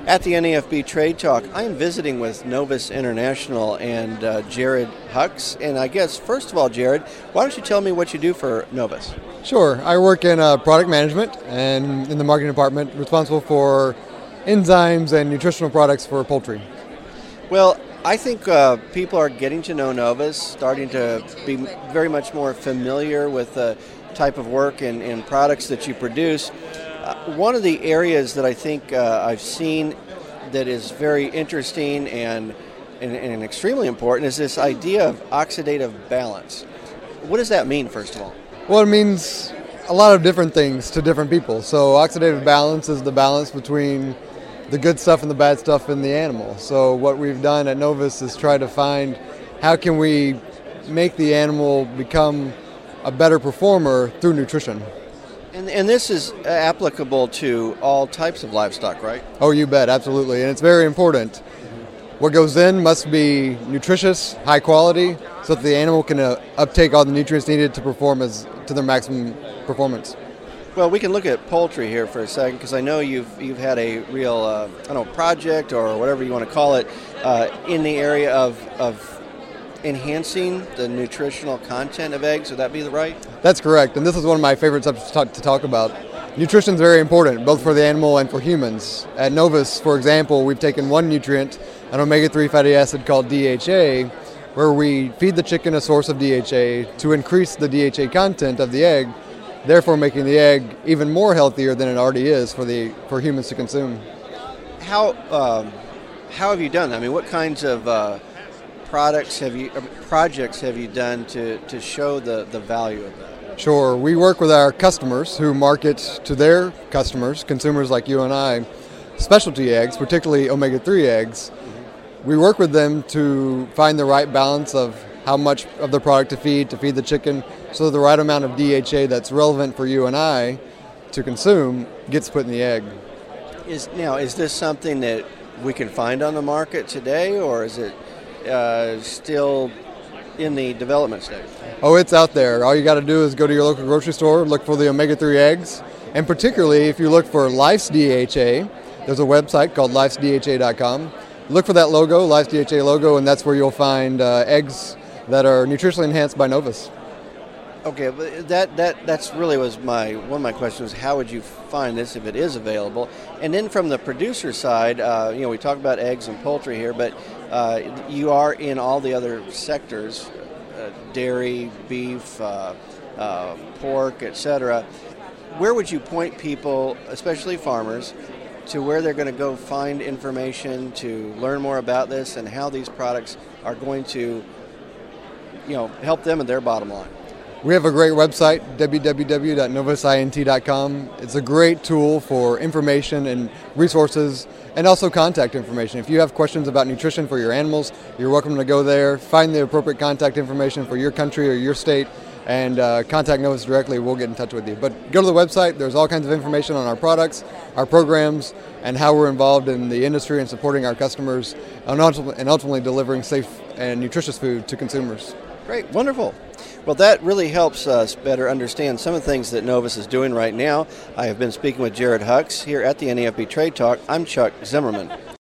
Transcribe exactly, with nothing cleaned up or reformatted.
At the N A F B Trade Talk, I am visiting with Novus International and uh, Jared Hux. And I guess, first of all, Jared, why don't you tell me what you do for Novus? Sure. I work in uh, product management and in the marketing department, responsible for enzymes and nutritional products for poultry. Well, I think uh, people are getting to know Novus, starting to be very much more familiar with the type of work and, and products that you produce. Uh, one of the areas that I think uh, I've seen that is very interesting and, and, and extremely important is this idea of oxidative balance. What does that mean, first of all? Well, it means a lot of different things to different people. So oxidative balance is the balance between the good stuff and the bad stuff in the animal. So what we've done at Novus is try to find how can we make the animal become a better performer through nutrition. And, and this is applicable to all types of livestock, right? Oh, you bet, absolutely. And it's very important. What goes in must be nutritious, high quality, so that the animal can uh, uptake all the nutrients needed to perform as to their maximum performance. Well, we can look at poultry here for a second because I know you've you've had a real uh, I don't know project or whatever you want to call it uh, in the area of of enhancing the nutritional content of eggs. Would that be the right? That's correct, and this is one of my favorite subjects to talk, to talk about. Nutrition is very important, both for the animal and for humans. At Novus, for example, we've taken one nutrient, an omega three fatty acid called D H A, where we feed the chicken a source of D H A to increase the D H A content of the egg, therefore making the egg even more healthier than it already is for the for humans to consume. How um, how have you done that? I mean, what kinds of uh, products have you, uh, projects have you done to, to show the, the value of that? Sure. We work with our customers who market to their customers, consumers like you and I, specialty eggs, particularly omega three eggs. Mm-hmm. We work with them to find the right balance of how much of the product to feed, to feed the chicken, so the right amount of D H A that's relevant for you and I to consume gets put in the egg. Is now, is this something that we can find on the market today, or is it uh, still in the development stage? Oh, it's out there. All you got to do is go to your local grocery store, look for the omega three eggs, and particularly if you look for Life's D H A, there's a website called lifes d h a dot com. Look for that logo, Life's D H A logo, and that's where you'll find uh, eggs that are nutritionally enhanced by Novus. Okay, but that, that that's really was my one of my questions. How would you find this if it is available? And then from the producer side, uh, you know, we talk about eggs and poultry here, but uh, you are in all the other sectors, uh, dairy, beef, uh, uh, pork, et cetera. Where would you point people, especially farmers, to where they're going to go find information to learn more about this and how these products are going to, you know, help them in their bottom line? We have a great website, w w w dot novus int dot com. It's a great tool for information and resources and also contact information. If you have questions about nutrition for your animals, you're welcome to go there, find the appropriate contact information for your country or your state, and uh, contact Novus directly. We'll get in touch with you. But go to the website. There's all kinds of information on our products, our programs, and how we're involved in the industry and supporting our customers and ultimately, and ultimately delivering safe and nutritious food to consumers. Great, wonderful. Well, that really helps us better understand some of the things that Novus is doing right now. I have been speaking with Jared Hux here at the N A F B Trade Talk. I'm Chuck Zimmerman.